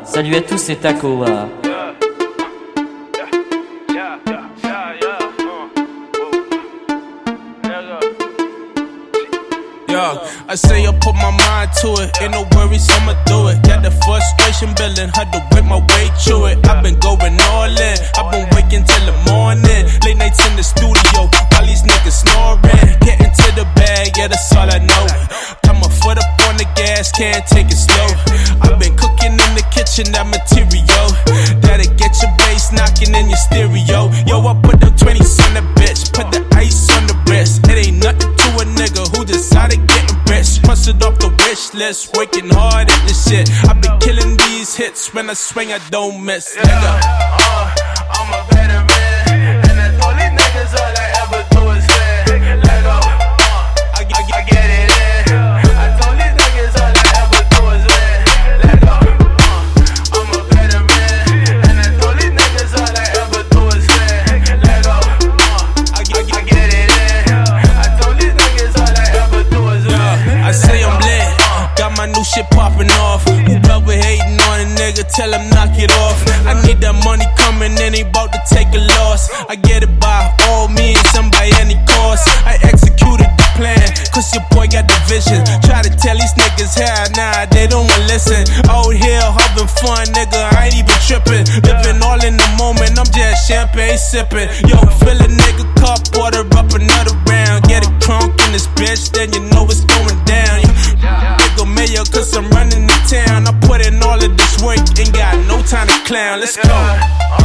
Salut à tous, c'est Taco. I say I put my mind to it, ain't no worries, I'ma do it. Got the frustration building, had to work my way through it. I've been going all in, I've been waking till the morning. Late nights in the studio, while these niggas snoring. Getting to the bag, yeah, that's all I know. Got my foot up on the gas, can't take it slow. I've been cooking in the kitchen, that material that'll get your bass knocking in your stereo. Yo, I put them 20s on the bitch, put the ice on the wrist. It ain't nothing to a nigga who decided getting rich. Cross it off the wish list, working hard at this shit. I've been killing these hits, when I swing I don't miss. Nigga, I'm a veteran, and that's all these niggas, all I ever do is win. Let go, I get it in. I told these niggas all I ever do is win. Let go, I'm a veteran, and that's all these niggas, all I ever do is win. Let go, I get it in. I told these niggas all I ever do is win. I say I'm lit, got my new shit popping off. Whoever hating on a nigga, tell him knock it off. I need that money coming in, ain't about to take a loss. I get it by all means, and by any cost. I executed the plan, cause your boy got the vision. Try to tell these niggas how, nah, they don't wanna listen. Out here having fun, nigga, I ain't even tripping. Living all in the moment, I'm just champagne sipping. Yo, fill a nigga cup, order up another round. Get it crunk in this bitch, then you know it's going down. Nigga mayor, cause I'm running the town. I put in all of this work, ain't got no time to clown. Let's go.